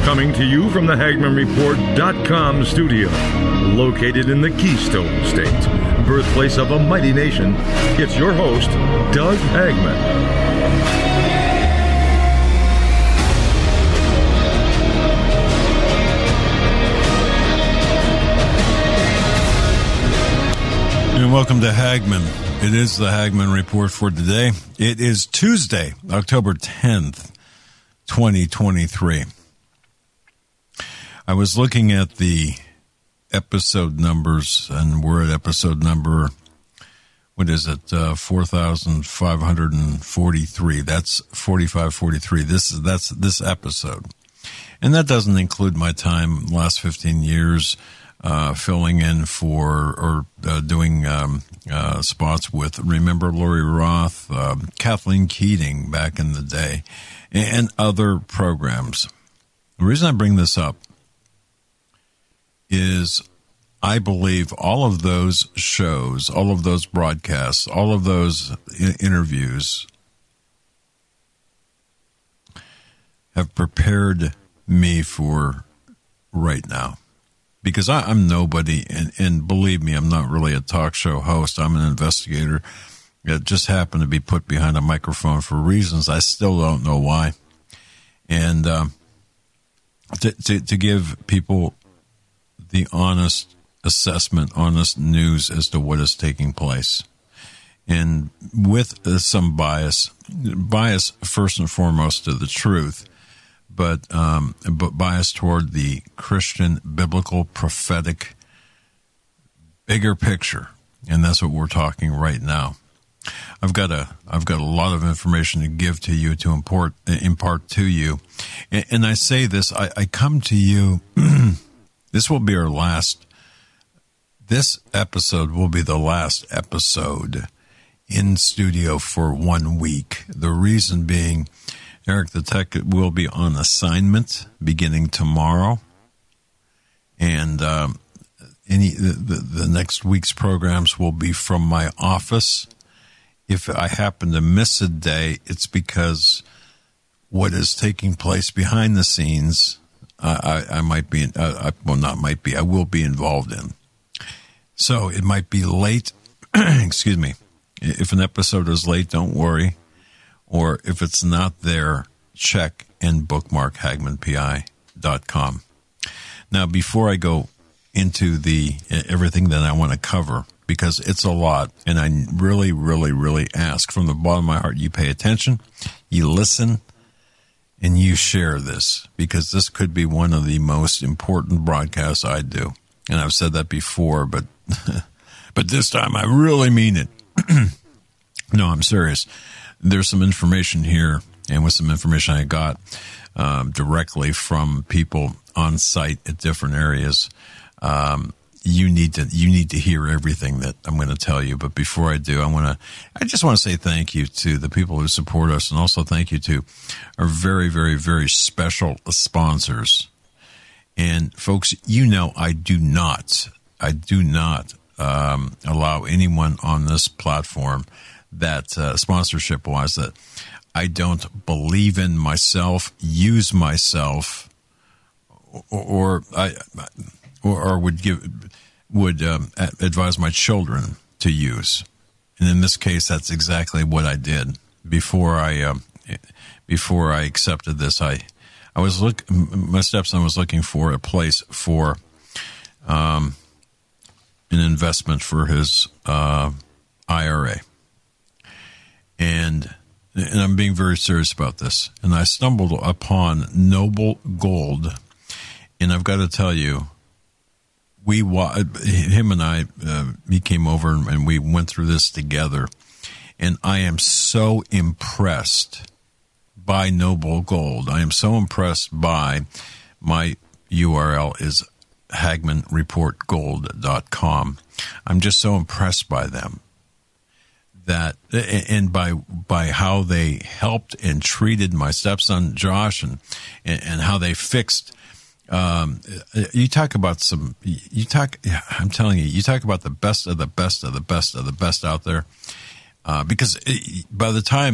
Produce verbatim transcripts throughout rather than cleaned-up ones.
Coming to you from the Hagman Report dot com studio, located in the Keystone State, birthplace of a mighty nation, it's your host, Doug Hagman. And welcome to Hagman. It is the Hagman Report for today. It is Tuesday, October tenth, twenty twenty-three. I was looking at the episode numbers, and we're at episode number, what is it, uh, four thousand five hundred forty-three. That's forty-five forty-three. This is that's this episode. And that doesn't include my time last fifteen years uh, filling in for or uh, doing um, uh, spots with Remember Lori Roth, uh, Kathleen Keating back in the day, and other programs. The reason I bring this up is I believe all of those shows, all of those broadcasts, all of those I- interviews have prepared me for right now. Because I, I'm nobody, and, and believe me, I'm not really a talk show host. I'm an investigator that just happened to be put behind a microphone for reasons I still don't know why. And um, to, to, to give people the honest assessment, honest news as to what is taking place. And with uh, some bias, bias first and foremost to the truth, but um, but bias toward the Christian, biblical, prophetic, bigger picture. And that's what we're talking right now. I've got a I've got a lot of information to give to you, to import, impart to you. And, and I say this, I, I come to you... This will be our last, this episode will be the last episode in studio for one week. The reason being, Eric the Tech will be on assignment beginning tomorrow. And um, any the, the, the next week's programs will be from my office. If I happen to miss a day, it's because what is taking place behind the scenes, I, I might be, uh, I, well, not might be, I will be involved in. So it might be late. Excuse me. If an episode is late, don't worry. Or if it's not there, check and bookmark Hagman P I dot com. Now, before I go into the everything that I want to cover, because it's a lot, and I really, really, really ask from the bottom of my heart, you pay attention, you listen, and you share this, because this could be one of the most important broadcasts I do. And I've said that before, but but this time I really mean it. No, I'm serious. There's some information here, and with some information I got um, directly from people on site at different areas, um, you need to you need to hear everything that I'm going to tell you. But before I do, I want to I just want to say thank you to the people who support us, and also thank you to our very, very, very special sponsors. And folks, you know, I do not, I do not um, allow anyone on this platform that uh, sponsorship-wise that I don't believe in myself, use myself, or, or I. Or, or would give would um, advise my children to use, and in this case, that's exactly what I did before I um, before I accepted this. I I was look my stepson was looking for a place for um, an investment for his uh, I R A, and and I'm being very serious about this. And I stumbled upon Noble Gold, and I've got to tell you. We, him and I, uh, he came over and we went through this together, and I am so impressed by Noble Gold. I am so impressed by my U R L is Hagman Report Gold dot com. I'm just so impressed by them that, and by by how they helped and treated my stepson Josh, and and, and how they fixed. Um, you talk about some, you talk, I'm telling you, you talk about the best of the best of the best of the best out there. Uh, because it, by the time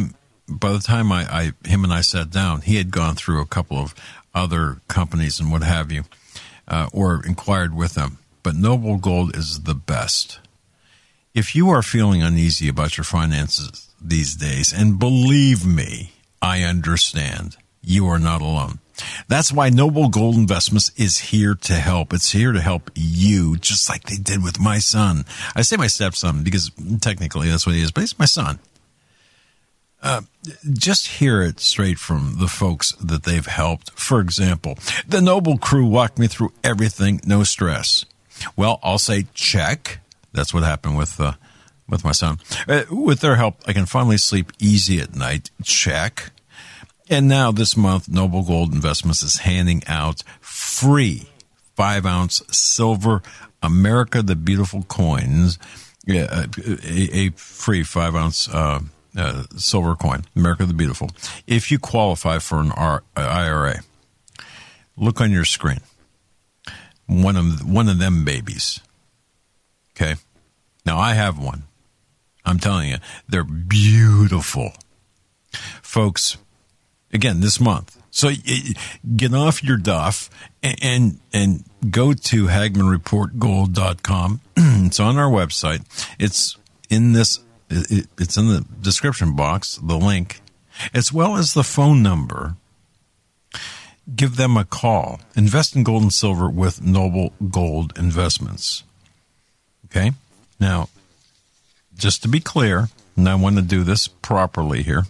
by the time I, I him and I sat down, he had gone through a couple of other companies and what have you, uh, or inquired with them. But Noble Gold is the best. If you are feeling uneasy about your finances these days, and believe me, I understand, you are not alone. That's why Noble Gold Investments is here to help. It's here to help you, just like they did with my son. I say my stepson because technically that's what he is, but he's my son. Uh, just hear it straight from the folks that they've helped. For example, the Noble crew walked me through everything, no stress. Well, I'll say check. That's what happened with uh, with my son. Uh, with their help, I can finally sleep easy at night. Check. And now this month, Noble Gold Investments is handing out free five-ounce silver America the Beautiful coins, yeah, a, a free five-ounce uh, uh, silver coin, America the Beautiful, if you qualify for an R- I R A. Look on your screen. One of one of them babies. Okay? Now, I have one. I'm telling you, they're beautiful. Folks, again, this month. So get off your duff and and, and go to Hagman Report Gold dot com. It's on our website. It's in this. It, it's in the description box, the link, as well as the phone number. Give them a call. Invest in gold and silver with Noble Gold Investments. Okay? Now, just to be clear, and I want to do this properly here,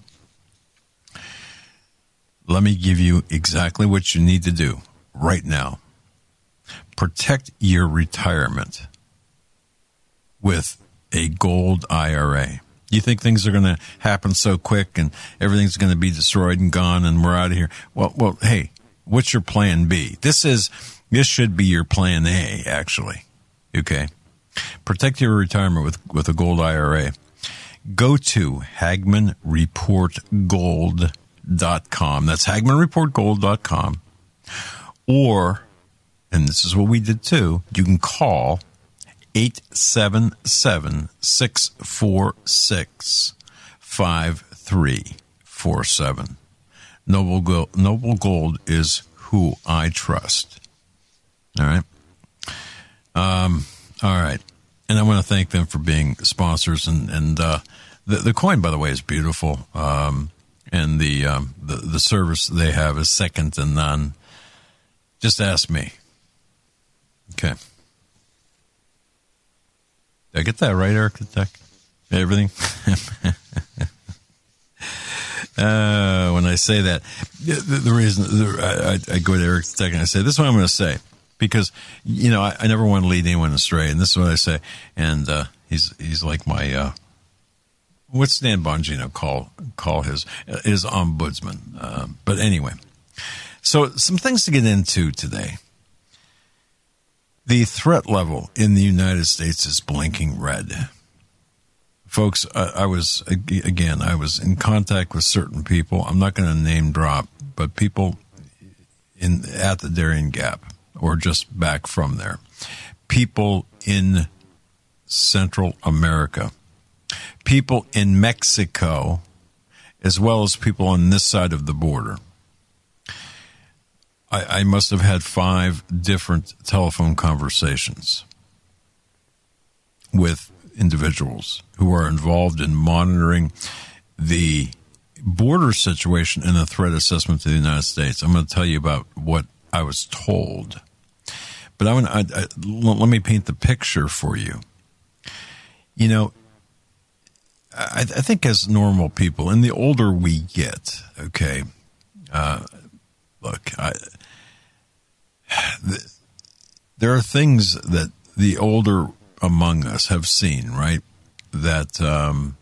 let me give you exactly what you need to do right now. Protect your retirement with a gold I R A. You think things are going to happen so quick and everything's going to be destroyed and gone and we're out of here? Well, well, hey, what's your plan B? This is this should be your plan A, actually. Okay? Protect your retirement with, with a gold I R A. Go to Hagman Report Gold dot com. That's Hagman Report Gold dot com. Or, and this is what we did too, you can call eight seven seven, six four six, five three four seven. Noble Gold, Noble Gold is who I trust. All right? Um, all right. And I want to thank them for being sponsors. And, and uh, the, the coin, by the way, is beautiful. Um, and the, um, the the service they have is second to none. Just ask me. Okay. Did I get that right, Eric the Tech? Everything? uh, when I say that, the, the reason the, I, I go to Eric the Tech and I say, this is what I'm going to say. Because, you know, I, I never want to lead anyone astray. And this is what I say. And uh, he's he's like my... Uh, What's Dan Bongino call call his his ombudsman? Uh, but anyway, so some things to get into today. The threat level in the United States is blinking red, folks. I, I was again, I was in contact with certain people. I'm not going to name drop, but people in at the Darien Gap or just back from there, people in Central America. People in Mexico, as well as people on this side of the border. I, I must have had five different telephone conversations with individuals who are involved in monitoring the border situation and the threat assessment to the United States. I'm going to tell you about what I was told. But I want I, I, let me paint the picture for you. You know, I, I think as normal people, and the older we get, okay, uh, look, I, the, there are things that the older among us have seen, right? That, um,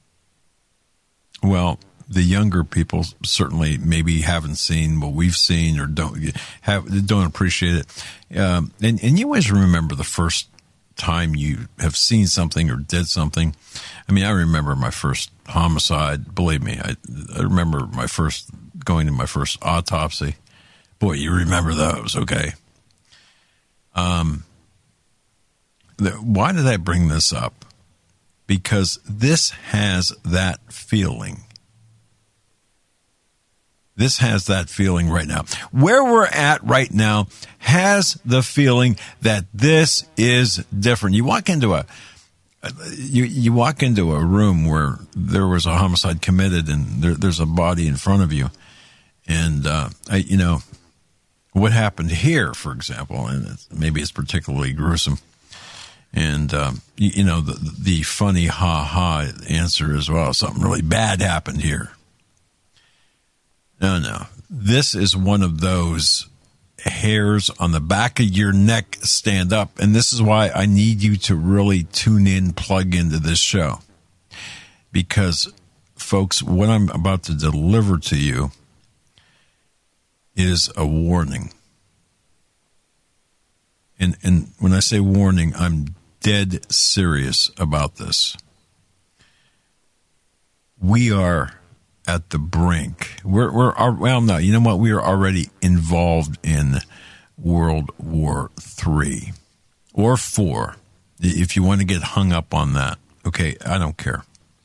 well, the younger people certainly maybe haven't seen what we've seen or don't have don't appreciate it. Um, and, and you always remember the first time you have seen something or did something. I mean, I remember my first homicide. Believe me, I, I remember my first going to my first autopsy. Boy, you remember those, okay? Um, the, why did I bring this up? Because this has that feeling This has that feeling right now. Where we're at right now has the feeling that this is different. You walk into a you you walk into a room where there was a homicide committed and there, there's a body in front of you, and uh, I, you know what happened here, for example, and it's, maybe it's particularly gruesome. And um, you, you know the the funny ha ha answer as well. Something really bad happened here. No, no. This is one of those hairs on the back of your neck stand up. And this is why I need you to really tune in, plug into this show. Because, folks, what I'm about to deliver to you is a warning. And, and when I say warning, I'm dead serious about this. We are at the brink. We're, we're, well, no, you know what? We are already involved in World War Three or Four, if you want to get hung up on that. Okay, I don't care.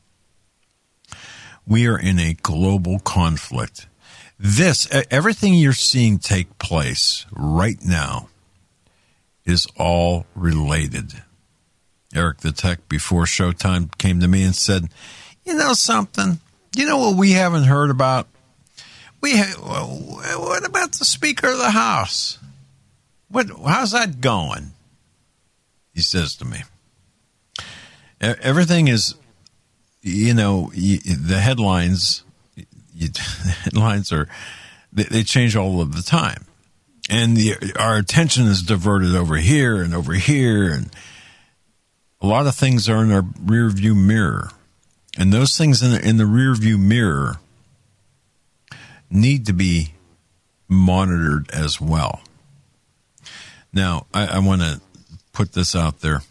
We are in a global conflict. This, everything you're seeing take place right now is all related. Eric the Tech before Showtime came to me and said, you know something? You know what we haven't heard about? We ha- what about the Speaker of the House? What? How's that going? He says to me. Everything is, you know, the headlines. You, the headlines are they, they change all of the time, and the, our attention is diverted over here and over here, and a lot of things are in our rear view mirror. And those things in the, in the rear view mirror need to be monitored as well. Now, I, I want to put this out there.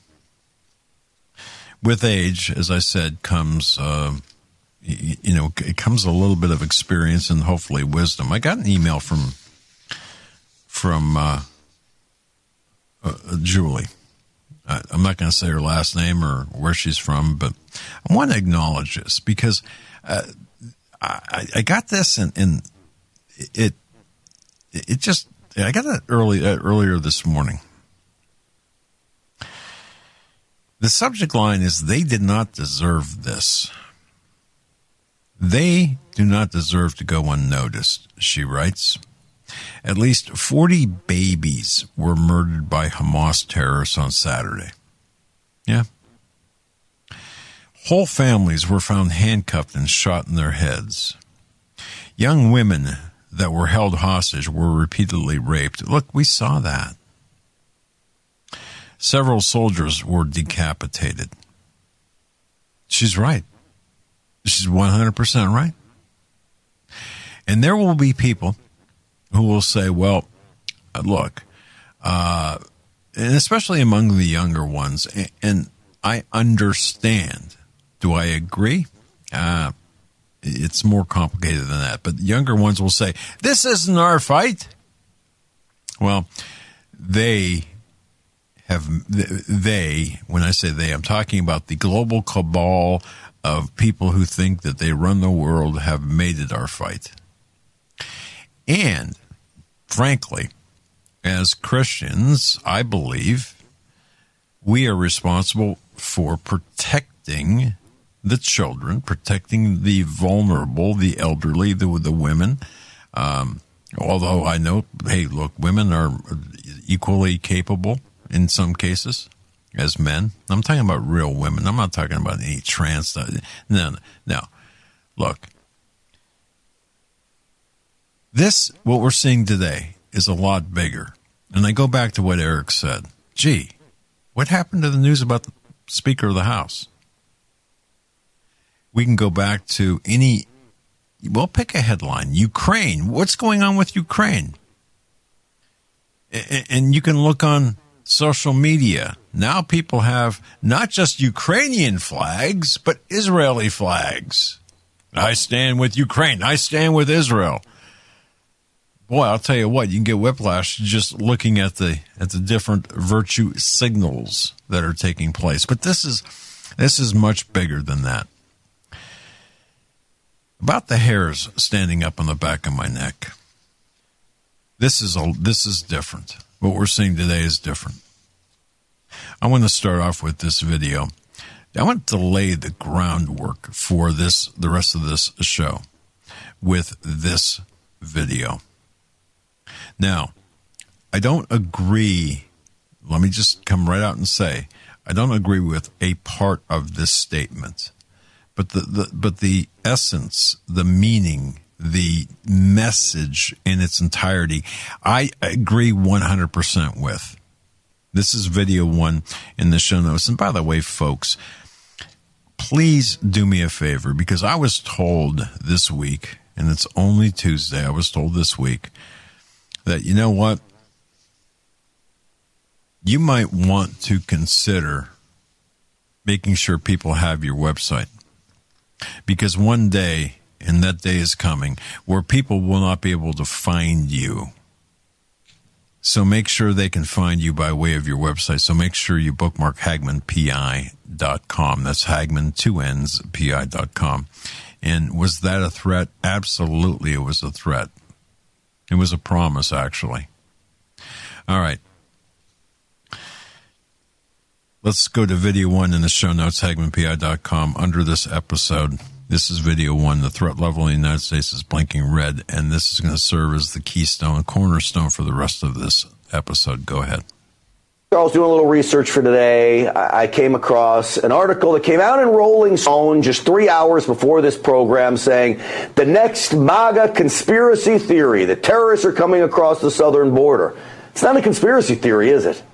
With age, as I said, comes, uh, you, you know, it comes a little bit of experience and hopefully wisdom. I got an email from from uh, uh, Julie. I'm not going to say her last name or where she's from, but I want to acknowledge this because uh, I, I got this and, and it it just I got it early uh, earlier this morning. The subject line is "They did not deserve this. They do not deserve to go unnoticed," she writes. At least forty babies were murdered by Hamas terrorists on Saturday. Yeah. Whole families were found handcuffed and shot in their heads. Young women that were held hostage were repeatedly raped. Look, we saw that. Several soldiers were decapitated. She's right. She's one hundred percent right. And there will be people who will say, well, look, uh, and especially among the younger ones, and, and I understand. Do I agree? Uh, it's more complicated than that. But younger ones will say, this isn't our fight. Well, they have, they, when I say they, I'm talking about the global cabal of people who think that they run the world, have made it our fight. And, frankly, as Christians, I believe we are responsible for protecting the children, protecting the vulnerable, the elderly, the, the women. Um, although I know, hey, look, women are equally capable in some cases as men. I'm talking about real women. I'm not talking about any trans stuff. No, no, no. Look. This, what we're seeing today, is a lot bigger. And I go back to what Eric said. Gee, what happened to the news about the Speaker of the House? We can go back to any, well, pick a headline. Ukraine. What's going on with Ukraine? And you can look on social media. Now people have not just Ukrainian flags, but Israeli flags. I stand with Ukraine. I stand with Israel. Boy, I'll tell you what, you can get whiplash just looking at the at the different virtue signals that are taking place. But this is this is much bigger than that. about the hairs standing up on the back of my neck. This is a, this is different. What we're seeing today is different. I want to start off with this video. I want to lay the groundwork for this, the rest of this show, with this video. Now, I don't agree. Let me just come right out and say, I don't agree with a part of this statement, but the, the but the essence, the meaning, the message in its entirety, I agree one hundred percent with. This is video one in the show notes. And by the way, folks, please do me a favor, because I was told this week, and it's only Tuesday, I was told this week that, you know what, you might want to consider making sure people have your website. Because one day, and that day is coming, where people will not be able to find you. So make sure they can find you by way of your website. So make sure you bookmark Hagmann P I dot com. That's Hagmann, two N's, P I dot com. And was that a threat? Absolutely, it was a threat. It was a promise, actually. All right. Let's go to video one in the show notes, Hagmann P I dot com. Under this episode, this is video one. The threat level in the United States is blinking red, and this is going to serve as the keystone, cornerstone for the rest of this episode. Go ahead. I was doing a little research for today. I came across an article that came out in Rolling Stone just three hours before this program saying the next MAGA conspiracy theory, that terrorists are coming across the southern border. It's not a conspiracy theory, is it?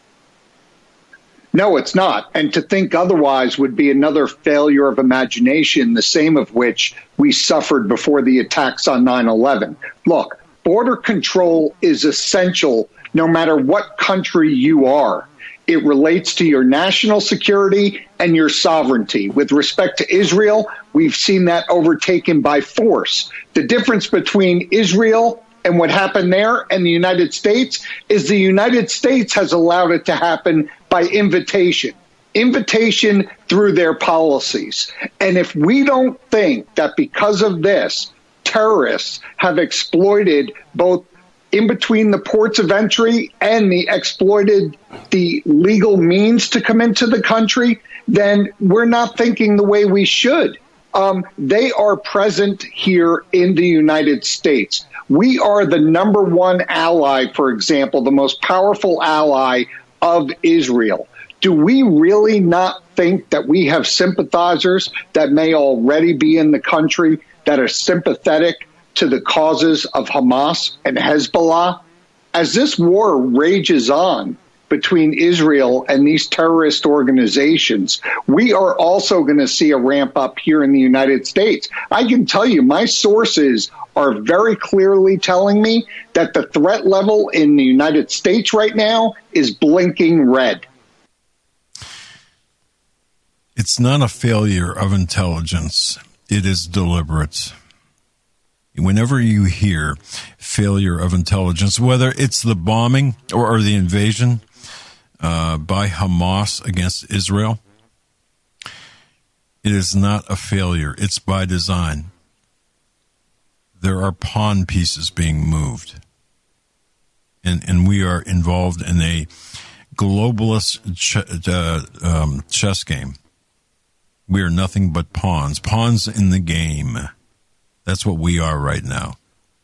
No, it's not. And to think otherwise would be another failure of imagination, the same of which we suffered before the attacks on nine eleven. Look, border control is essential no matter what country you are. It relates to your national security and your sovereignty. With respect to Israel, we've seen that overtaken by force. The difference between Israel and what happened there and the United States is the United States has allowed it to happen by invitation, invitation through their policies. And if we don't think that because of this, terrorists have exploited both in between the ports of entry and the exploited the legal means to come into the country, then we're not thinking the way we should. Um, they are present here in the United States. We are the number one ally, for example, the most powerful ally of Israel. Do we really not think that we have sympathizers that may already be in the country that are sympathetic to the causes of Hamas and Hezbollah? As this war rages on between Israel and these terrorist organizations, we are also going to see a ramp up here in the United States. I can tell you, my sources are very clearly telling me that the threat level in the United States right now is blinking red. It's not a failure of intelligence. It is deliberate. Whenever you hear failure of intelligence, whether it's the bombing or, or the invasion uh, by Hamas against Israel, it is not a failure. It's by design. There are pawn pieces being moved. And, and we are involved in a globalist ch- uh, um, chess game. We are nothing but pawns, pawns in the game. That's what we are right now.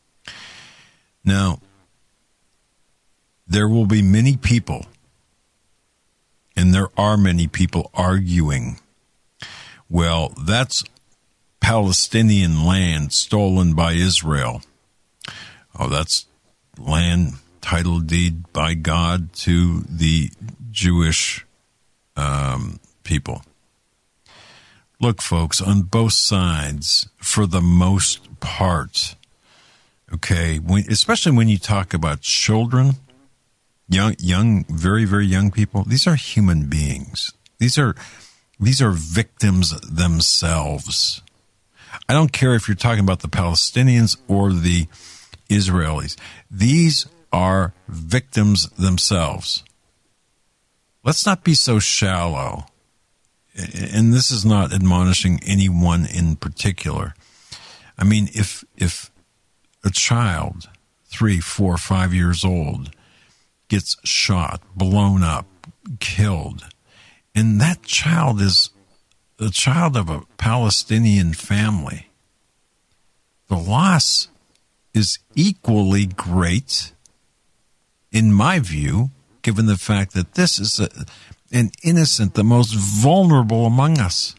Now, there will be many people, and there are many people arguing, well, that's Palestinian land stolen by Israel. Oh, that's land title deed by God to the Jewish um, people. Look, folks, on both sides, for the most part, okay, when, especially when you talk about children, young, young, very, very young people, these are human beings. These are, these are victims themselves. I don't care if you're talking about the Palestinians or the Israelis. These are victims themselves. Let's not be so shallow. And this is not admonishing anyone in particular, I mean, if if a child, three, four, five years old, gets shot, blown up, killed, and that child is the child of a Palestinian family, the loss is equally great, in my view, given the fact that this is a, an innocent, the most vulnerable among us.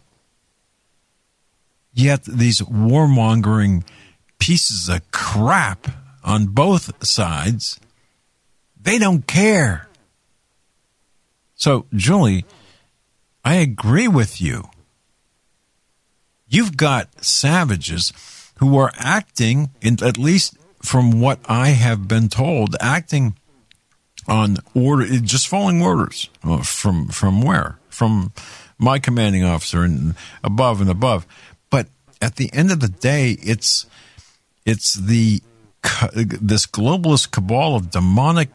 Yet these warmongering pieces of crap on both sides, they don't care. So, Julie, I agree with you. You've got savages who are acting, in, at least from what I have been told, acting on order, just following orders from from where? From my commanding officer and above and above. But at the end of the day, it's it's the this globalist cabal of demonic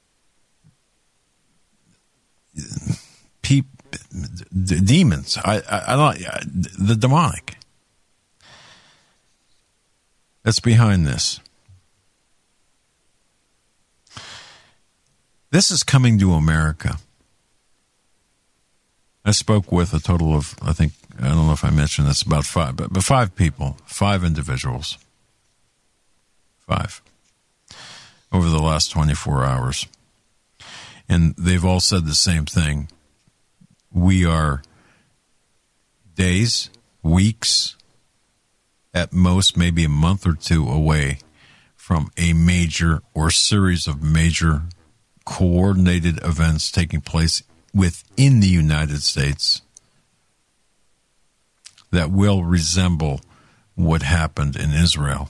people. D- demons. I, I, I don't. The demonic that's behind this. This is coming to America. I spoke with a total of, I think, I don't know if I mentioned this, about five, but, but five people, five individuals, five, over the last twenty-four hours, and they've all said the same thing. We are days, weeks, at most maybe a month or two away from a major or series of major coordinated events taking place within the United States that will resemble what happened in Israel.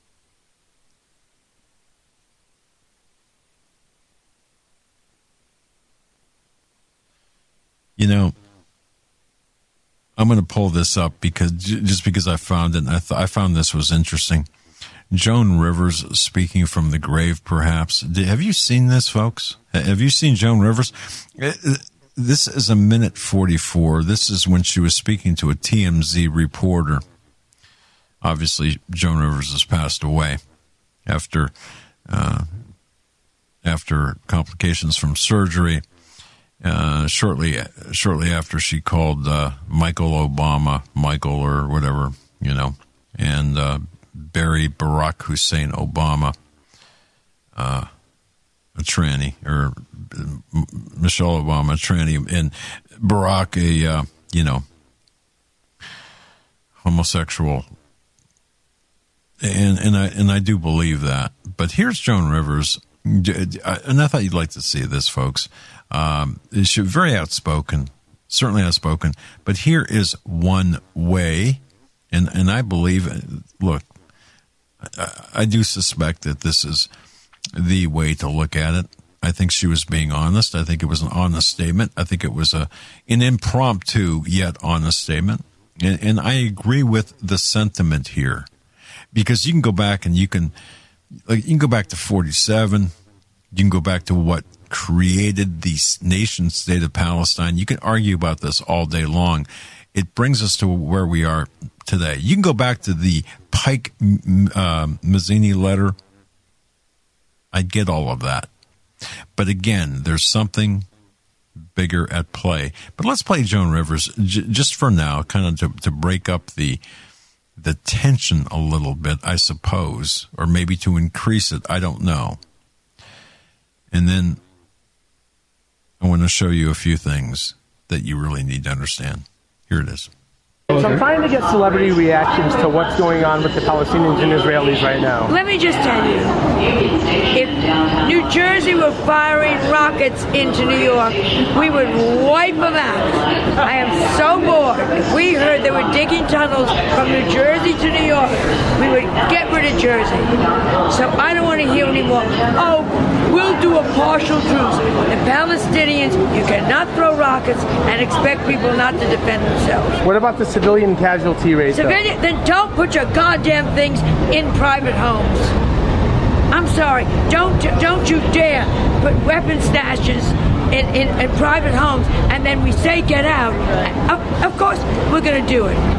You know, I'm going to pull this up because just because I found it, and I, th- I found this was interesting. Joan Rivers speaking from the grave, perhaps. Did, have you seen this, folks? Have you seen Joan Rivers? This is a minute forty-four. This is when she was speaking to a T M Z reporter. Obviously, Joan Rivers has passed away after uh, after complications from surgery. Uh, shortly, shortly after she called uh, Michael Obama, Michael or whatever, you know, and uh, Barry Barack Hussein Obama, uh, a tranny, or Michelle Obama, a tranny, and Barack, a uh, you know, homosexual. And and I and I do believe that. But here's Joan Rivers, and I thought you'd like to see this, folks. Um, she's very outspoken, certainly outspoken. But here is one way, and, and I believe, look, I, I do suspect that this is the way to look at it. I think she was being honest. I think it was an honest statement. I think it was a an impromptu yet honest statement. And, and I agree with the sentiment here, because you can go back and you can, like, you can go back to forty-seven. You can go back to what created the nation state of Palestine. You can argue about this all day long. It brings us to where we are today. You can go back to the Pike uh, Mazzini letter. I get all of that. But again, there's something bigger at play. But let's play Joan Rivers j- just for now, kind of to, to break up the the tension a little bit, I suppose, or maybe to increase it. I don't know. And then I want to show you a few things that you really need to understand. Here it is. So I'm trying to get celebrity reactions to what's going on with the Palestinians and Israelis right now. Let me just tell you, if New Jersey were firing rockets into New York, we would wipe them out. I am so bored. If we heard they were digging tunnels from New Jersey to New York, we would get rid of Jersey. So I don't want to hear anymore, oh, we'll do a partial truce. The Palestinians, you cannot throw rockets and expect people not to defend themselves. What about the civilian casualty rate? Civilian, then don't put your goddamn things in private homes. I'm sorry. Don't don't you dare put weapon stashes in, in, in private homes, and then we say get out. Of, of course, we're going to do it.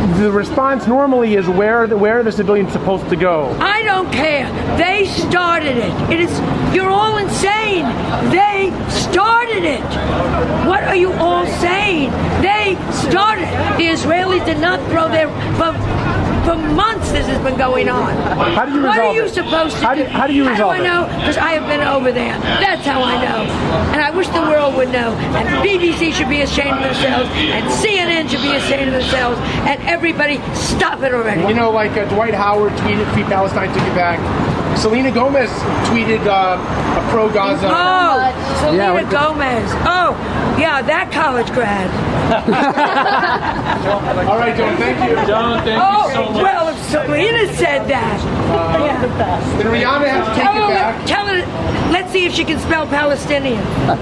the response normally is where the, where are the civilians supposed to go? I don't care. They started it. It is. You're all insane. They started it. What are you all saying? They started. The Israelis did not throw their. For, for months this has been going on. How do you resolve What are you it? supposed to how do? do? How do you resolve it? How do I know? Because I have been over there. That's how I know. And I wish the world would know. And B B C should be ashamed of themselves. And C N N should be ashamed of themselves. And everybody, stop it already. You know, like uh, Dwight Howard tweeted, Free Palestine, took it back. Selena Gomez tweeted uh, a pro-Gaza. Oh, Selena Yeah, Gomez. Oh, yeah, that college grad. All right, John, thank you. John, thank Oh, you so much. well, if Selena said that. Uh, yeah. Then Rihanna has to take Tell it her, back. tell her, let's see if she can spell Palestinian.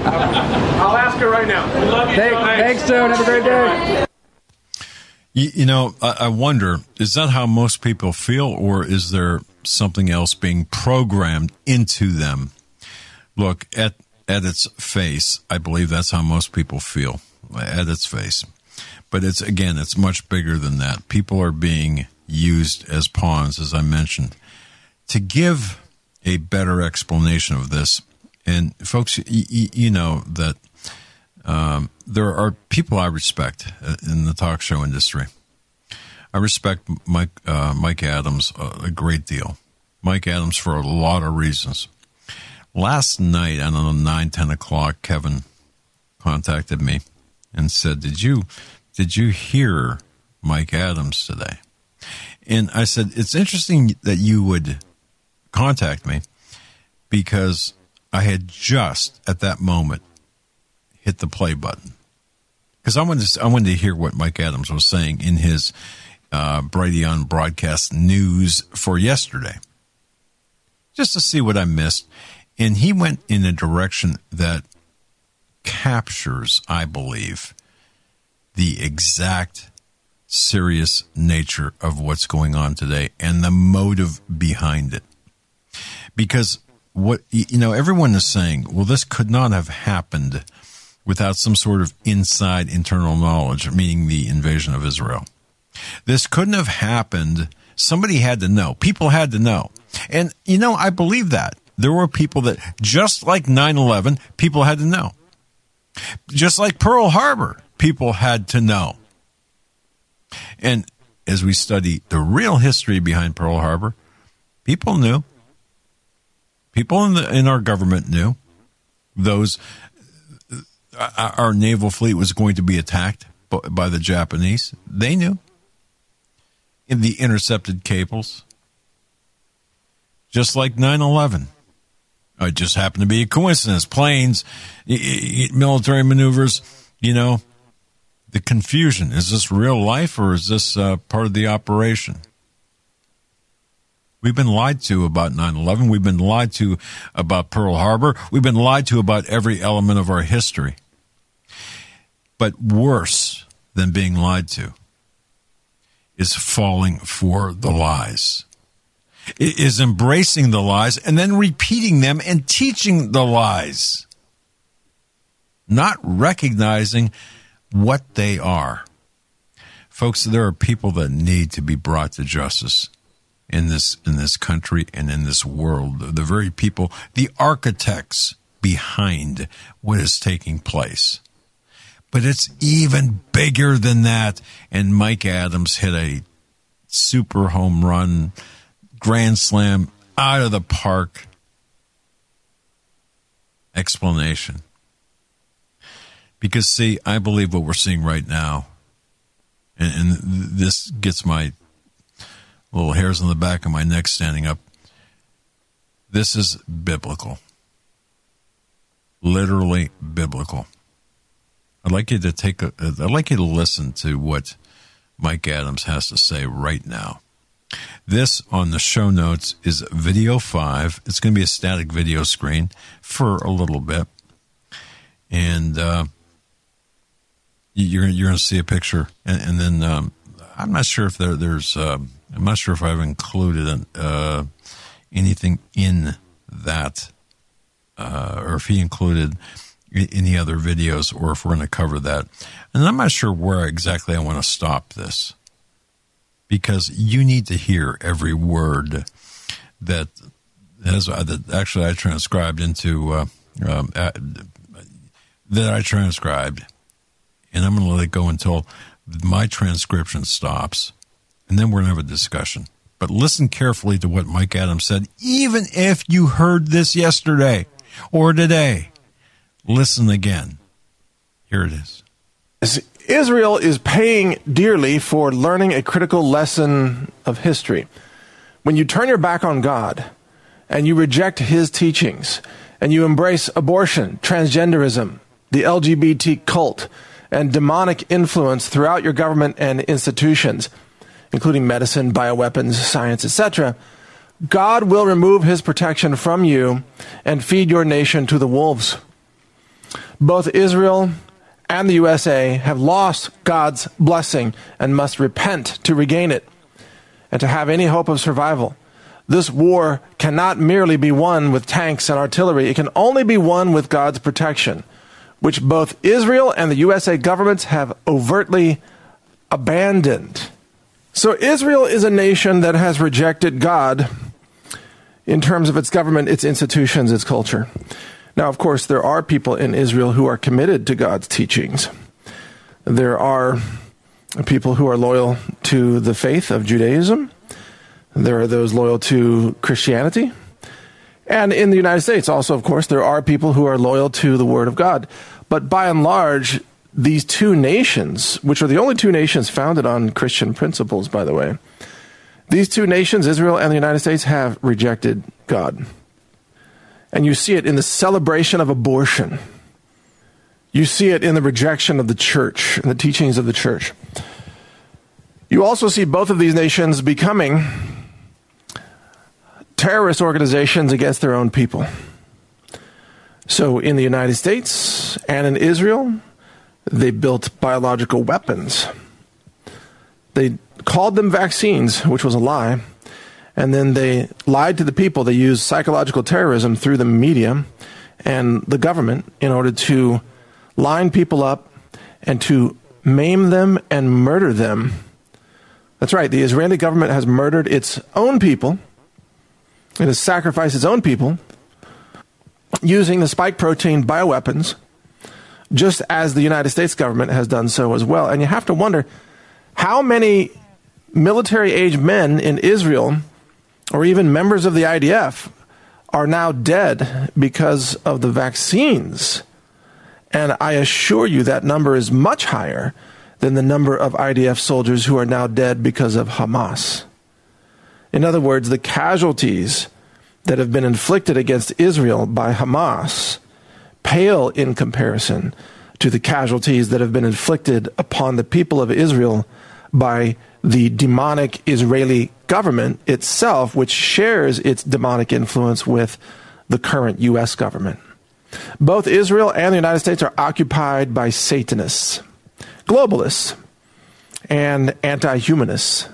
I'll ask her right now. We love you. Thanks, John. thanks, Joan. Have a great day. You, you know, I, I wonder, is that how most people feel, or is there something else being programmed into them? Look, at at its face, I believe that's how most people feel, at its face. But it's, again, it's much bigger than that. People are being used as pawns, as I mentioned. To give a better explanation of this, and folks, y- y- you know that um, there are people I respect in the talk show industry. I respect Mike uh, Mike Adams a, a great deal. Mike Adams for a lot of reasons. Last night, I don't know, nine, ten o'clock, Kevin contacted me and said, "Did you did you hear Mike Adams today?" And I said, "It's interesting that you would contact me because I had just at that moment hit the play button because I wanted to, I wanted to hear what Mike Adams was saying in his uh, Brighteon broadcast news for yesterday, just to see what I missed." And he went in a direction that captures, I believe, the exact serious nature of what's going on today and the motive behind it. Because what, you know, everyone is saying, well, this could not have happened without some sort of inside internal knowledge, meaning the invasion of Israel. This couldn't have happened. Somebody had to know. People had to know. And, you know, I believe that. There were people that, just like nine eleven, people had to know. Just like Pearl Harbor, people had to know. And as we study the real history behind Pearl Harbor, people knew. People in the in our government knew. Those, our naval fleet was going to be attacked by the Japanese. They knew. In the intercepted cables. Just like nine eleven. It just happened to be a coincidence. Planes, military maneuvers, you know, the confusion. Is this real life or is this uh, part of the operation? We've been lied to about nine eleven. We've been lied to about Pearl Harbor. We've been lied to about every element of our history. But worse than being lied to is falling for the lies. It is embracing the lies and then repeating them and teaching the lies. Not recognizing what they are. Folks, there are people that need to be brought to justice in this in this country and in this world. The very people, the architects behind what is taking place. But it's even bigger than that. And Mike Adams hit a super home run, grand slam, out of the park explanation. Because, see, I believe what we're seeing right now, and, and this gets my little hairs on the back of my neck standing up, this is biblical. Literally biblical. I'd like you to take a, I'd like you to listen to what Mike Adams has to say right now. This on the show notes is video five. It's going to be a static video screen for a little bit. And uh, you're, you're going to see a picture. And, and then um, I'm not sure if there, there's, uh, I'm not sure if I've included uh, anything in that, uh, or if he included any other videos, or if we're going to cover that. And I'm not sure where exactly I want to stop this. because you need to hear every word that has that actually I transcribed into uh, um, uh, that I transcribed, and I'm going to let it go until my transcription stops, and then we're going to have a discussion. But listen carefully to what Mike Adams said, even if you heard this yesterday or today. Listen again. Here it is. Israel is paying dearly for learning a critical lesson of history. When you turn your back on God and you reject his teachings and you embrace abortion, transgenderism, the L G B T cult, and demonic influence throughout your government and institutions, including medicine, bioweapons, science, et cetera, God will remove his protection from you and feed your nation to the wolves. Both Israel and the U S A have lost God's blessing and must repent to regain it and to have any hope of survival. This war cannot merely be won with tanks and artillery. It can only be won with God's protection, which both Israel and the U S A governments have overtly abandoned. So Israel is a nation that has rejected God in terms of its government, its institutions, its culture. Now, of course, there are people in Israel who are committed to God's teachings. There are people who are loyal to the faith of Judaism. There are those loyal to Christianity. And in the United States also, of course, there are people who are loyal to the Word of God. But by and large, these two nations, which are the only two nations founded on Christian principles, by the way, these two nations, Israel and the United States, have rejected God. And you see it in the celebration of abortion. You see it in the rejection of the church and the teachings of the church. You also see both of these nations becoming terrorist organizations against their own people. So in the United States and in Israel, they built biological weapons. They called them vaccines, which was a lie. And then they lied to the people. They used psychological terrorism through the media and the government in order to line people up and to maim them and murder them. That's right. The Israeli government has murdered its own people. It has sacrificed its own people using the spike protein bioweapons, just as the United States government has done so as well. And you have to wonder how many military-age men in Israel, or even members of the I D F, are now dead because of the vaccines. And I assure you that number is much higher than the number of I D F soldiers who are now dead because of Hamas. In other words, the casualties that have been inflicted against Israel by Hamas pale in comparison to the casualties that have been inflicted upon the people of Israel by the demonic Israeli government itself, which shares its demonic influence with the current U S government. Both Israel and the United States are occupied by Satanists, globalists, and anti-humanists.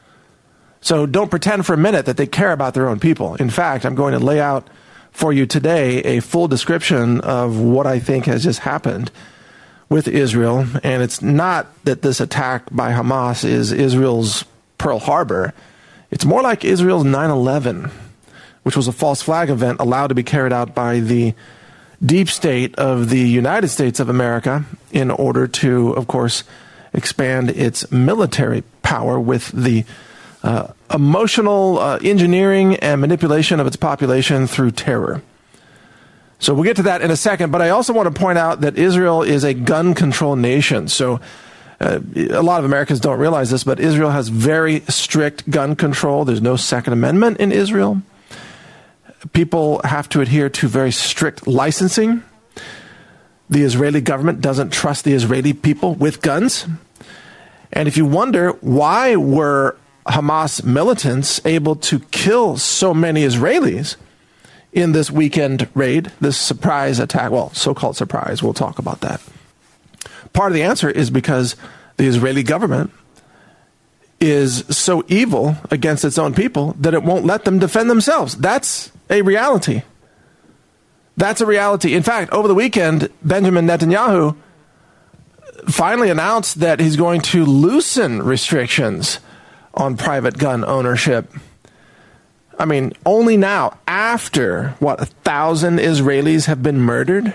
So don't pretend for a minute that they care about their own people. In fact, I'm going to lay out for you today a full description of what I think has just happened with Israel. And it's not that this attack by Hamas is Israel's Pearl Harbor. It's more like Israel's nine eleven, which was a false flag event allowed to be carried out by the deep state of the United States of America in order to, of course, expand its military power with the uh, emotional uh, engineering and manipulation of its population through terror. So we'll get to that in a second, but I also want to point out that Israel is a gun control nation. So uh, a lot of Americans don't realize this, but Israel has very strict gun control. There's no Second Amendment in Israel. People have to adhere to very strict licensing. The Israeli government doesn't trust the Israeli people with guns. And if you wonder why were Hamas militants able to kill so many Israelis in this weekend raid, this surprise attack, well, so-called surprise, we'll talk about that. Part of the answer is because the Israeli government is so evil against its own people that it won't let them defend themselves. That's a reality. That's a reality. In fact, over the weekend, Benjamin Netanyahu finally announced that he's going to loosen restrictions on private gun ownership. I mean, only now, after, what, a thousand Israelis have been murdered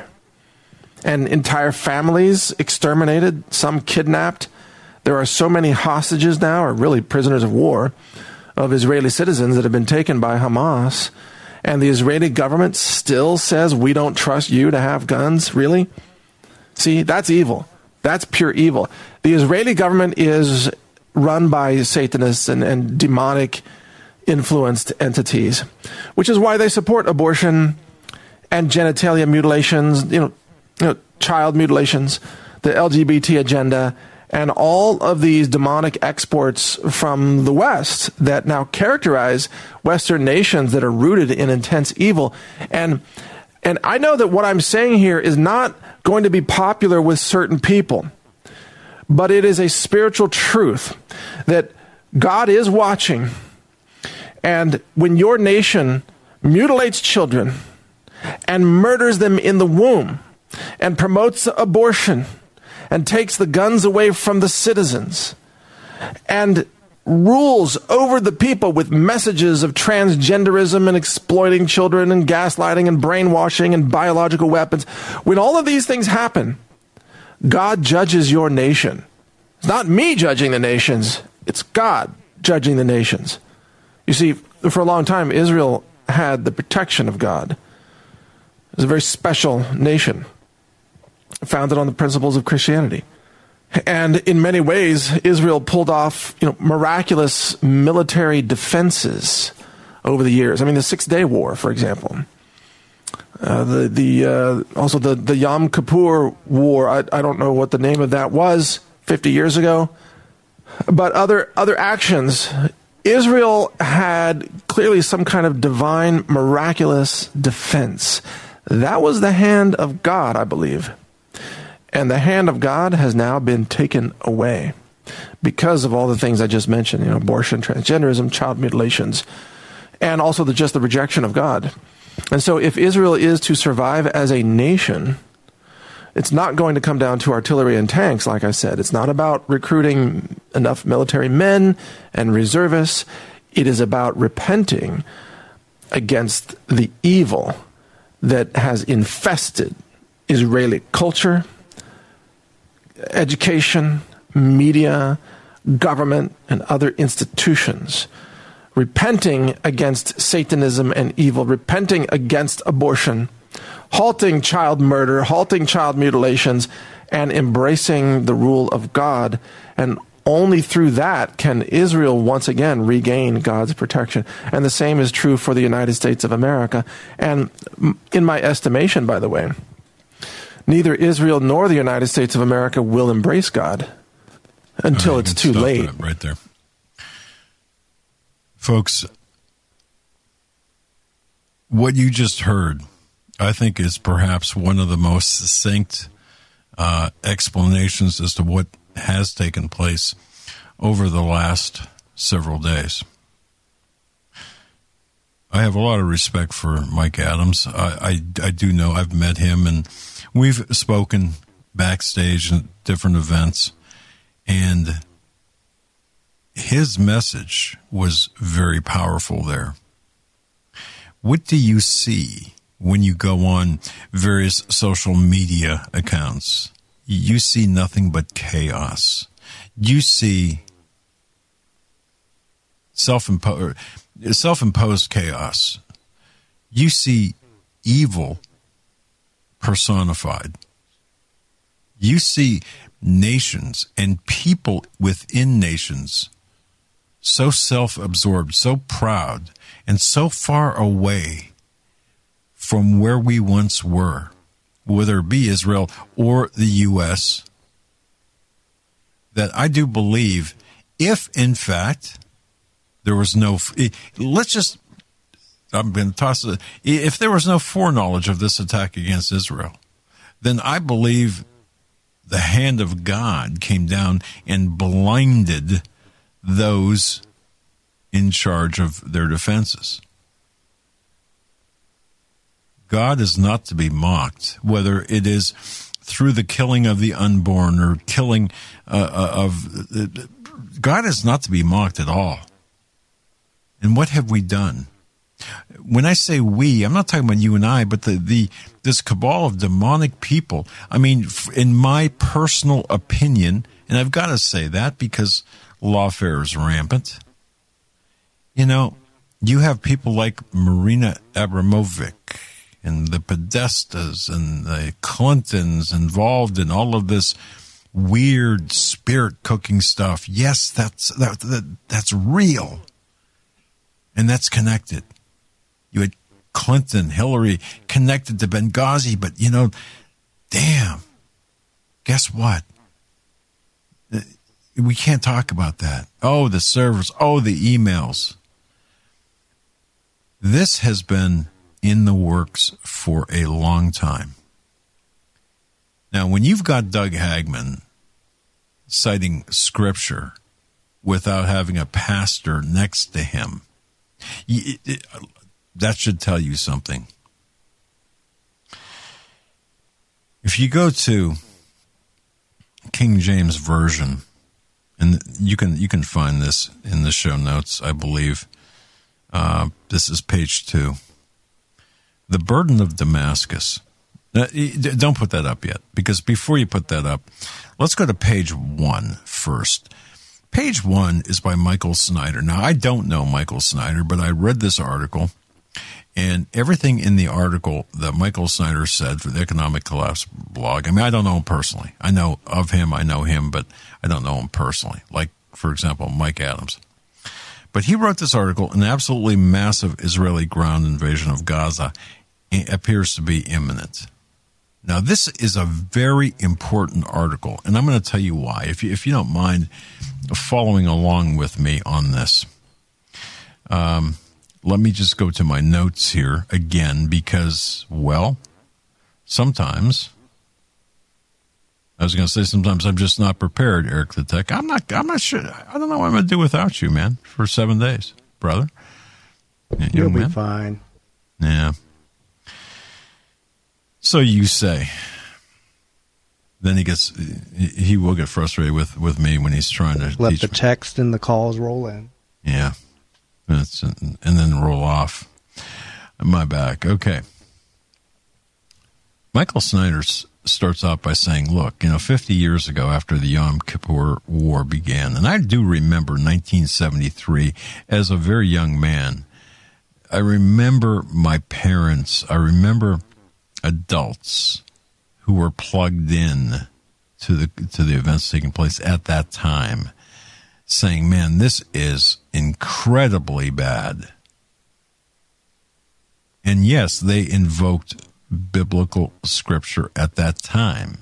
and entire families exterminated, some kidnapped. There are so many hostages now, or really prisoners of war, of Israeli citizens that have been taken by Hamas. And the Israeli government still says, we don't trust you to have guns? Really? See, that's evil. That's pure evil. The Israeli government is run by Satanists and, and demonic influenced entities, which is why they support abortion and genitalia mutilations, you know, you know, child mutilations, the L G B T agenda, and all of these demonic exports from the West that now characterize Western nations that are rooted in intense evil. And and I know that what I'm saying here is not going to be popular with certain people, but it is a spiritual truth that God is watching. And when your nation mutilates children and murders them in the womb and promotes abortion and takes the guns away from the citizens and rules over the people with messages of transgenderism and exploiting children and gaslighting and brainwashing and biological weapons, when all of these things happen, God judges your nation. It's not me judging the nations. It's God judging the nations. You see, for a long time, Israel had the protection of God. It was a very special nation, founded on the principles of Christianity. And in many ways, Israel pulled off, you know, miraculous military defenses over the years. I mean, the Six-Day War, for example. Uh, the the uh, also the, the Yom Kippur War. I, I don't know what the name of that was fifty years ago. But other other actions, Israel had clearly some kind of divine, miraculous defense. That was the hand of God, I believe. And the hand of God has now been taken away because of all the things I just mentioned, you know, abortion, transgenderism, child mutilations, and also the, just the rejection of God. And so if Israel is to survive as a nation, it's not going to come down to artillery and tanks, like I said. It's not about recruiting enough military men and reservists. It is about repenting against the evil that has infested Israeli culture, education, media, government, and other institutions. Repenting against Satanism and evil, repenting against abortion, halting child murder, halting child mutilations, and embracing the rule of God. And only through that can Israel once again regain God's protection. And the same is true for the United States of America. And in my estimation, by the way, neither Israel nor the United States of America will embrace God until right, it's too late. Right there. Folks, what you just heard, I think, is perhaps one of the most succinct uh, explanations as to what has taken place over the last several days. I have a lot of respect for Mike Adams. I, I, I do know, I've met him, and we've spoken backstage at different events, and his message was very powerful there. What do you see when you go on various social media accounts? You see nothing but chaos. You see self-imposed, self-imposed chaos. You see evil personified. You see nations and people within nations so self-absorbed, so proud, and so far away from where we once were, whether it be Israel or the U S, that I do believe if, in fact, there was no, let's just, I'm going to toss it, if there was no foreknowledge of this attack against Israel, then I believe the hand of God came down and blinded those in charge of their defenses. God is not to be mocked, whether it is through the killing of the unborn or killing uh, of uh, God is not to be mocked at all. And what have we done? When I say we, I'm not talking about you and I, but the, the this cabal of demonic people. I mean, in my personal opinion, and I've got to say that because lawfare is rampant. You know, you have people like Marina Abramovic and the Podestas and the Clintons involved in all of this weird spirit cooking stuff. Yes, that's that, that that's real, and that's connected. You had Clinton, Hillary connected to Benghazi, but you know, damn, guess what? We can't talk about that. Oh, the servers. Oh, the emails. This has been in the works for a long time. Now, when you've got Doug Hagman citing scripture without having a pastor next to him, it, it, that should tell you something. If you go to King James Version, and you can you can find this in the show notes, I believe. Uh, this is page two. The burden of Damascus. Now, don't put that up yet, because before you put that up, let's go to page one first. Page one is by Michael Snyder. Now, I don't know Michael Snyder, but I read this article, and everything in the article that Michael Snyder said for the Economic Collapse blog, I mean, I don't know him personally. I know of him, I know him, but I don't know him personally. Like, for example, Mike Adams. But he wrote this article, an absolutely massive Israeli ground invasion of Gaza appears to be imminent. Now, this is a very important article, and I'm going to tell you why, if you, if you don't mind following along with me on this. Um, let me just go to my notes here again, because, well, sometimes, I was going to say sometimes I'm just not prepared, Eric the Tech. I'm not, I'm not sure. I don't know what I'm going to do without you, man, for seven days, brother. You'll be man? fine. Yeah. So you say. Then he gets, he will get frustrated with, with me when he's trying to Let teach the me. text and the calls roll in. Yeah. And, it's, and then roll off my back. Okay. Michael Snyder starts off by saying, look, you know, fifty years ago after the Yom Kippur War began, and I do remember nineteen seventy-three as a very young man. I remember my parents, I remember adults who were plugged in to the to the events taking place at that time saying, man, this is incredibly bad. And yes, they invoked biblical scripture at that time.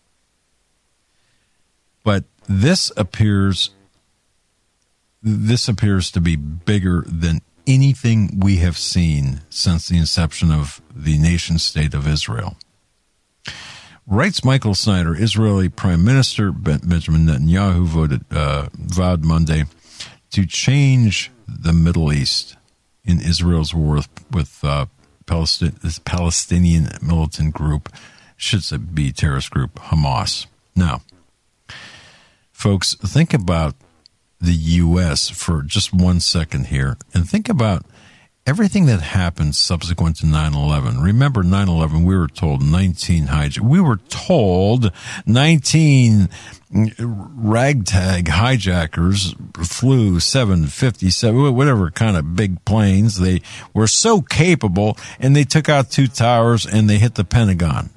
But this appears this appears to be bigger than anything we have seen since the inception of the nation state of Israel. Writes Michael Snyder, Israeli Prime Minister Benjamin Netanyahu voted, uh, vowed Monday to change the Middle East in Israel's war with, with uh, Palestine, this Palestinian militant group, should be terrorist group, Hamas. Now, folks, think about the U S for just one second here, and think about everything that happened subsequent to nine eleven. Remember nine eleven, we were told nineteen hijackers. We were told nineteen ragtag hijackers flew seven fifty-seven, whatever kind of big planes. They were so capable, and they took out two towers and they hit the Pentagon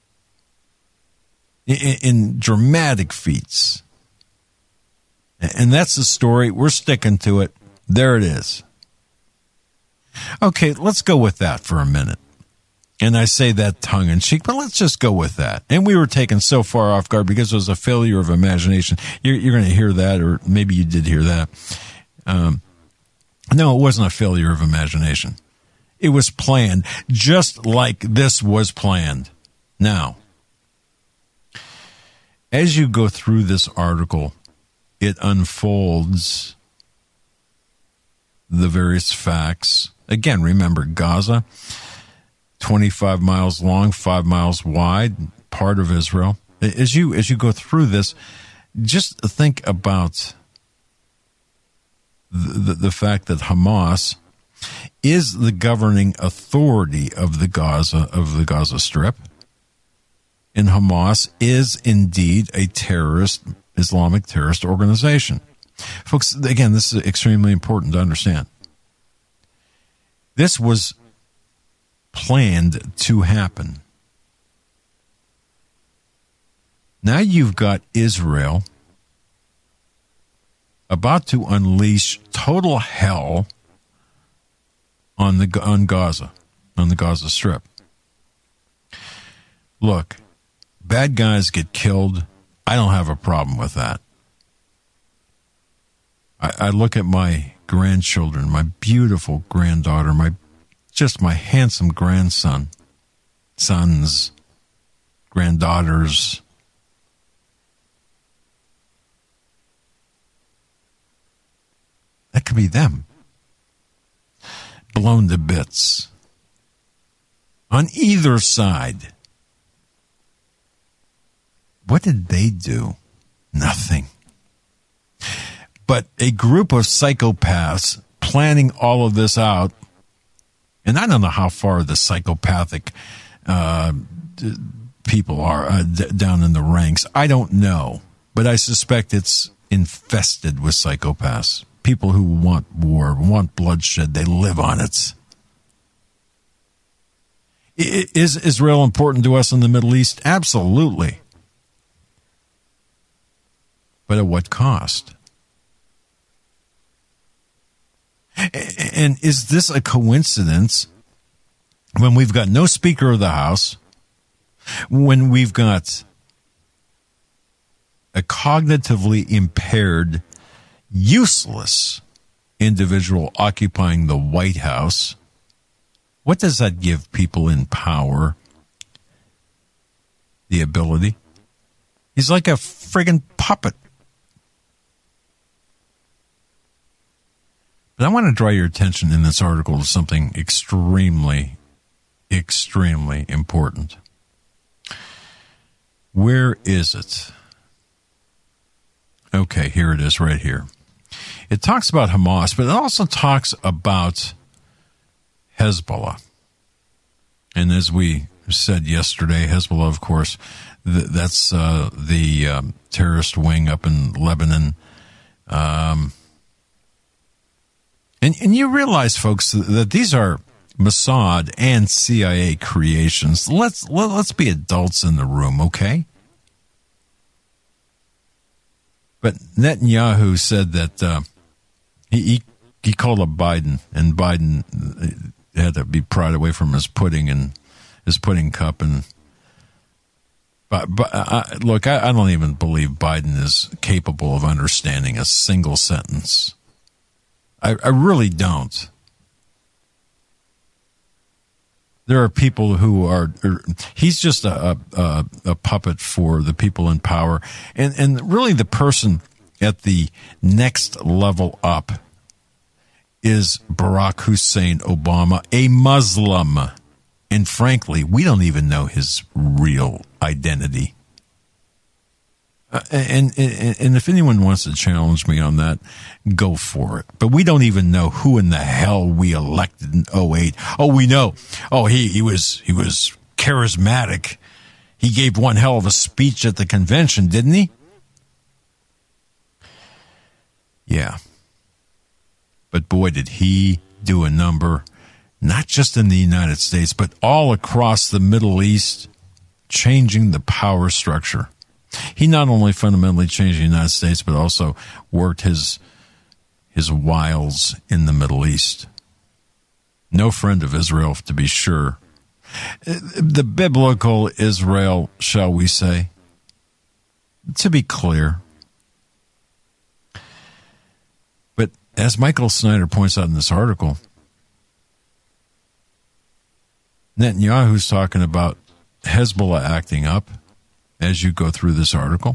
in, in dramatic feats. And that's the story. We're sticking to it. There it is. Okay, let's go with that for a minute. And I say that tongue-in-cheek, but let's just go with that. And we were taken so far off guard because it was a failure of imagination. You're, you're going to hear that, or maybe you did hear that. Um, no, it wasn't a failure of imagination. It was planned, just like this was planned. Now, as you go through this article, it unfolds the various facts. Again, remember, Gaza, twenty-five miles long, five miles wide, part of Israel. As you as you go through this, just think about the, the fact that Hamas is the governing authority of the Gaza of the Gaza Strip, and Hamas is indeed a terrorist, Islamic terrorist organization. Folks, again, this is extremely important to understand. This was planned to happen. Now you've got Israel about to unleash total hell on the on Gaza, on the Gaza Strip. Look, bad guys get killed. I don't have a problem with that. I, I look at my grandchildren, my beautiful granddaughter, my just my handsome grandson, sons, granddaughters. That could be them. Blown to bits. On either side. What did they do? Nothing. But a group of psychopaths planning all of this out, and I don't know how far the psychopathic uh, d- people are uh, d- down in the ranks. I don't know, but I suspect it's infested with psychopaths. People who want war, want bloodshed, they live on it. Is Israel important to us in the Middle East? Absolutely. But at what cost? And is this a coincidence when we've got no Speaker of the House, when we've got a cognitively impaired, useless individual occupying the White House? What does that give people in power? The ability? He's like a friggin' puppet. But I want to draw your attention in this article to something extremely, extremely important. Where is it? Okay, here it is right here. It talks about Hamas, but it also talks about Hezbollah. And as we said yesterday, Hezbollah, of course, th- that's uh, the um, terrorist wing up in Lebanon. Um, and, and you realize, folks, that these are Mossad and C I A creations. Let's let, let's be adults in the room, okay? But Netanyahu said that uh, he, he he called up Biden, and Biden had to be pried away from his pudding and his pudding cup. And but, but I, look, I, I don't even believe Biden is capable of understanding a single sentence. I, I really don't. There are people who are, he's just a, a, a puppet for the people in power. And, and really the person at the next level up is Barack Hussein Obama, a Muslim. And frankly, we don't even know his real identity. Uh, and, and and if anyone wants to challenge me on that, go for it. But we don't even know who in the hell we elected in oh eight. Oh, we know. Oh, he, he was he was charismatic. He gave one hell of a speech at the convention, didn't he? Yeah. But boy, did he do a number, not just in the United States, but all across the Middle East, changing the power structure. He not only fundamentally changed the United States, but also worked his his wiles in the Middle East. No friend of Israel, to be sure. The biblical Israel, shall we say, to be clear. But as Michael Snyder points out in this article, Netanyahu's talking about Hezbollah acting up as you go through this article.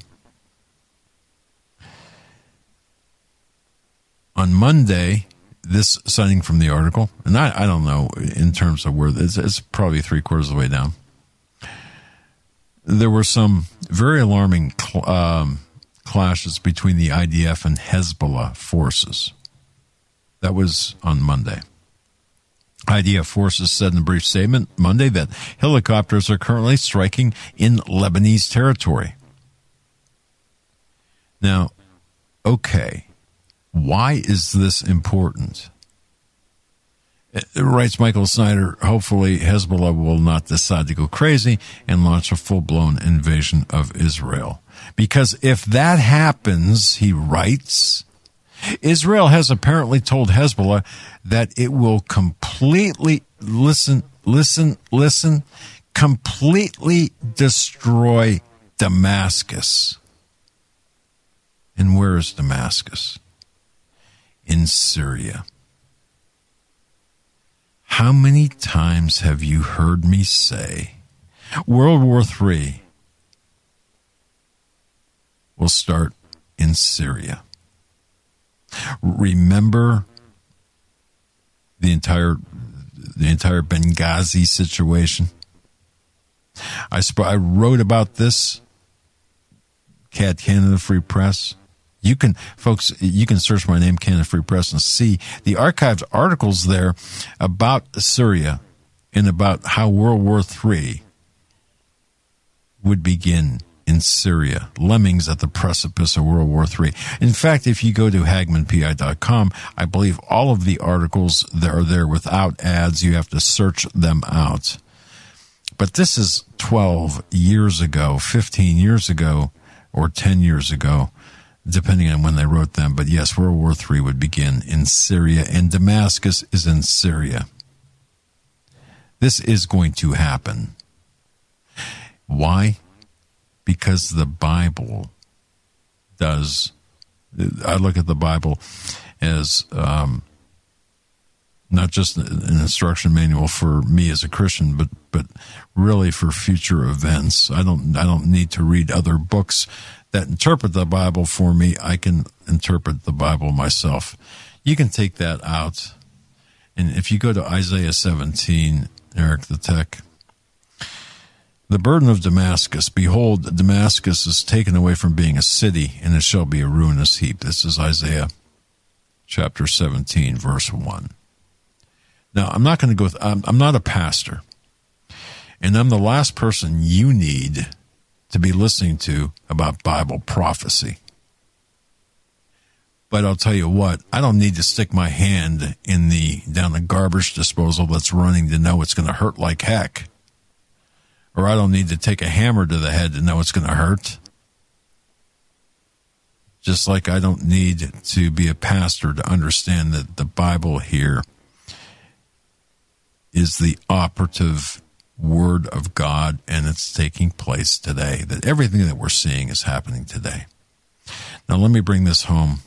On Monday, this citing from the article, and I, I don't know in terms of where, it's, it's probably three quarters of the way down. There were some very alarming cl- um, clashes between the I D F and Hezbollah forces. That was on Monday. I D F forces said in a brief statement Monday that helicopters are currently striking in Lebanese territory. Now, okay, why is this important? It writes Michael Snyder, hopefully Hezbollah will not decide to go crazy and launch a full-blown invasion of Israel. Because if that happens, he writes, Israel has apparently told Hezbollah that it will completely, listen, listen, listen, completely destroy Damascus. And where is Damascus? In Syria. How many times have you heard me say World War Three will start in Syria? Remember the entire the entire Benghazi situation? I, sp- I wrote about this, C A D, Canada Free Press. You can, folks, you can search my name, Canada Free Press, and see the archived articles there about Syria and about how World War Three would begin in Syria. Lemmings at the precipice of World War Three. In fact, if you go to Hagman P I dot com, I believe all of the articles that are there without ads. You have to search them out. But this is twelve years ago, fifteen years ago, or ten years ago, depending on when they wrote them. But yes, World War Three would begin in Syria, and Damascus is in Syria. This is going to happen. Why? Because the Bible does. I look at the Bible as um, not just an instruction manual for me as a Christian, but but really for future events. I don't I don't need to read other books that interpret the Bible for me. I can interpret the Bible myself. You can take that out. And if you go to Isaiah seventeen, Eric the Tech, the burden of Damascus, behold, Damascus is taken away from being a city, and it shall be a ruinous heap. This is Isaiah chapter seventeen, verse one. Now, I'm not going to go, th- I'm, I'm not a pastor, and I'm the last person you need to be listening to about Bible prophecy. But I'll tell you what, I don't need to stick my hand in the down the garbage disposal that's running to know it's going to hurt like heck. Or I don't need to take a hammer to the head to know it's going to hurt. Just like I don't need to be a pastor to understand that the Bible here is the operative Word of God, and it's taking place today. That everything that we're seeing is happening today. Now let me bring this home.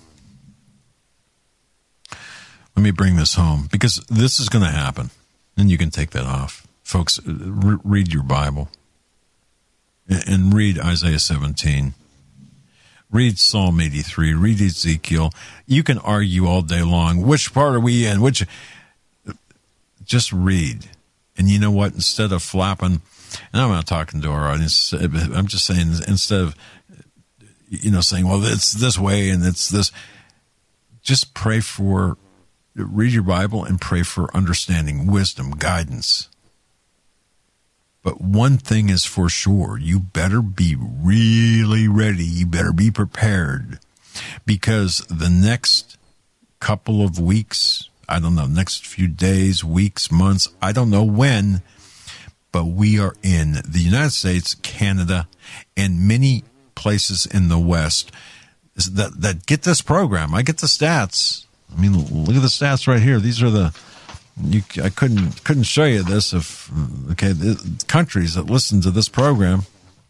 Let me bring this home, because this is going to happen, and you can take that off. Folks, re- read your Bible, and, and read Isaiah seventeen. Read Psalm eighty-three. Read Ezekiel. You can argue all day long. Which part are we in? Which? Just read. And you know what? Instead of flapping, and I'm not talking to our audience, I'm just saying, instead of, you know, saying, well, it's this way and it's this, just pray for, read your Bible and pray for understanding, wisdom, guidance. But one thing is for sure, you better be really ready. You better be prepared, because the next couple of weeks, I don't know, next few days, weeks, months, I don't know when, but we are in the United States, Canada, and many places in the West that, that get this program. I get the stats. I mean, look at the stats right here. These are the, you, I couldn't couldn't show you this if, okay, the countries that listen to this program.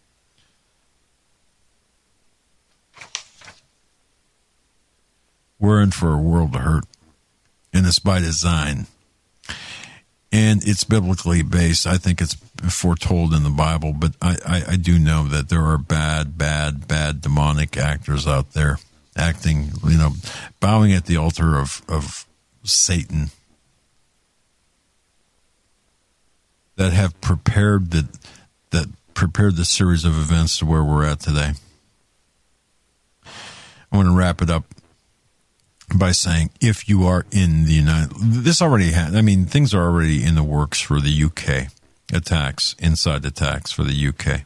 We're in for a world of hurt. And it's by design. And it's biblically based. I think it's foretold in the Bible, but I, I, I do know that there are bad, bad, bad demonic actors out there acting, you know, bowing at the altar of, of Satan, that have prepared the, that prepared the series of events to where we're at today. I want to wrap it up by saying, if you are in the United, this already had, I mean, things are already in the works for the U K attacks, inside attacks for the U K.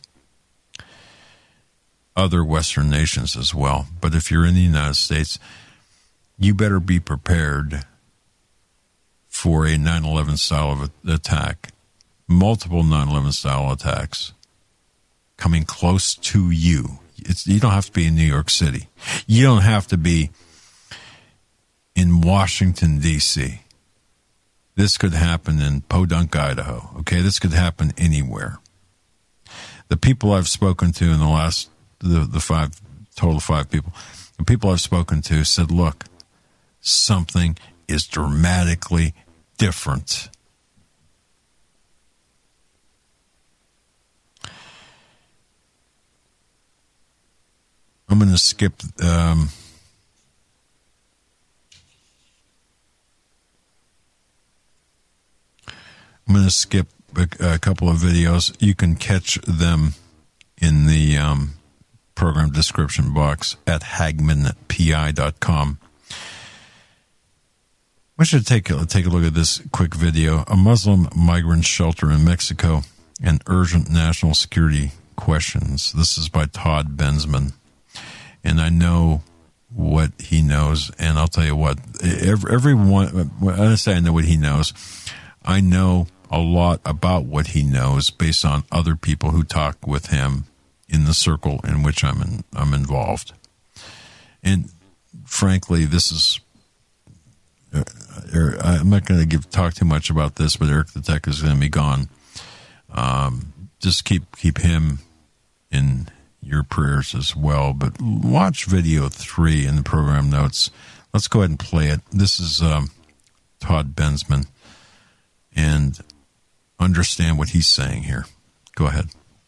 Other Western nations as well. But if you're in the United States, you better be prepared for a nine eleven style of attack, multiple nine eleven style attacks coming close to you. It's, you don't have to be in New York City. You don't have to be in Washington, D C This could happen in Podunk, Idaho. Okay, this could happen anywhere. The people I've spoken to in the last, the, the five, total five people, the people I've spoken to said, look, something is dramatically different. I'm going to skip... Um, I'm going to skip a, a couple of videos. You can catch them in the um, program description box at hagman p i dot com. We should take a, take a look at this quick video. A Muslim migrant shelter in Mexico and urgent national security questions. This is by Todd Bensman. And I know what he knows, and I'll tell you what, every, everyone, when I say I know what he knows, I know a lot about what he knows based on other people who talk with him in the circle in which I'm in, I'm involved. And frankly, this is, uh, I'm not going to give talk too much about this, but Eric the Tech is going to be gone. Um, just keep keep him in your prayers as well. But watch video three in the program notes. Let's go ahead and play it. This is um, Todd Bensman, and understand what he's saying here. Go ahead.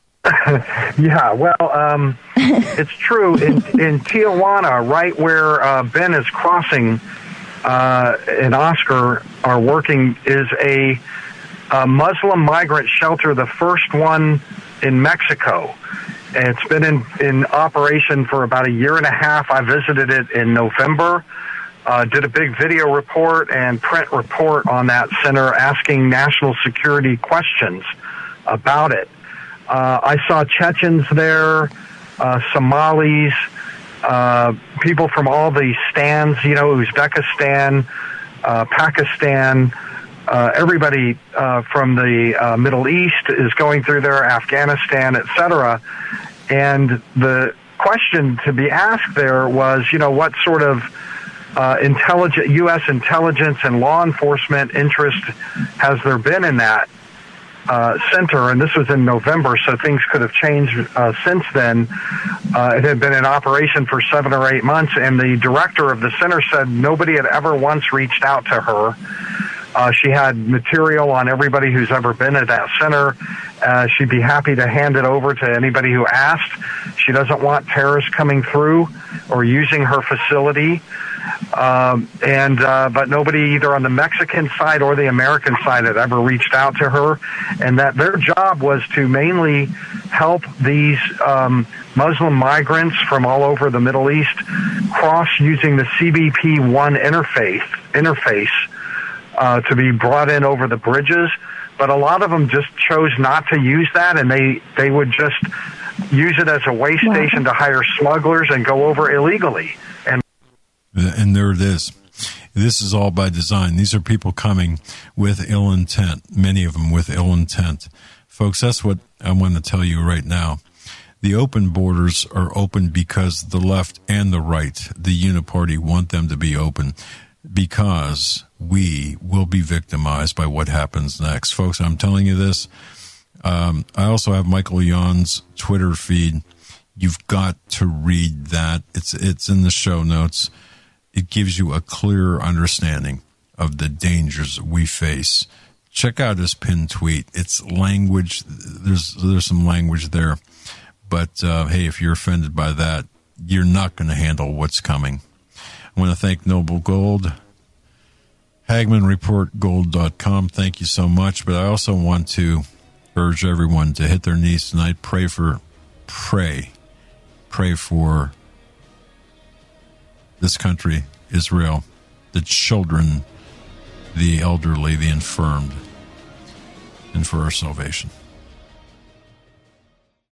Yeah, well, um, it's true. In, in Tijuana, right where uh, Ben is crossing uh, and Oscar are working, is a, a Muslim migrant shelter, the first one in Mexico. And it's been in, in operation for about a year and a half. I visited it in November, uh, did a big video report and print report on that center asking national security questions about it. Uh, I saw Chechens there, uh, Somalis, uh, people from all the stands, you know, Uzbekistan, uh, Pakistan, uh, everybody uh, from the uh, Middle East is going through there, Afghanistan, et cetera. And the question to be asked there was, you know, what sort of uh, intelligent U S intelligence and law enforcement interest has there been in that Uh, center? And this was in November, so things could have changed uh, since then. Uh, it had been in operation for seven or eight months, and the director of the center said nobody had ever once reached out to her. Uh, she had material on everybody who's ever been at that center. Uh, she'd be happy to hand it over to anybody who asked. She doesn't want terrorists coming through or using her facility. Um, and uh, but nobody either on the Mexican side or the American side had ever reached out to her, and that their job was to mainly help these um, Muslim migrants from all over the Middle East cross using the C B P one interface interface uh, to be brought in over the bridges. But a lot of them just chose not to use that, and they they would just use it as a way station to hire smugglers and go over illegally. And And there it is. This is all by design. These are people coming with ill intent, many of them with ill intent. Folks, that's what I want to tell you right now. The open borders are open because the left and the right, the uniparty, want them to be open because we will be victimized by what happens next. Folks, I'm telling you this. Um, I also have Michael Yon's Twitter feed. You've got to read that. It's it's in the show notes. It gives you a clearer understanding of the dangers we face. Check out his pinned tweet. It's language. There's there's some language there. But, uh, hey, if you're offended by that, you're not going to handle what's coming. I want to thank Noble Gold, Hagman Report Gold dot com. Thank you so much. But I also want to urge everyone to hit their knees tonight. Pray for, pray, pray for this country Israel, the children, the elderly, the infirmed, and for our salvation.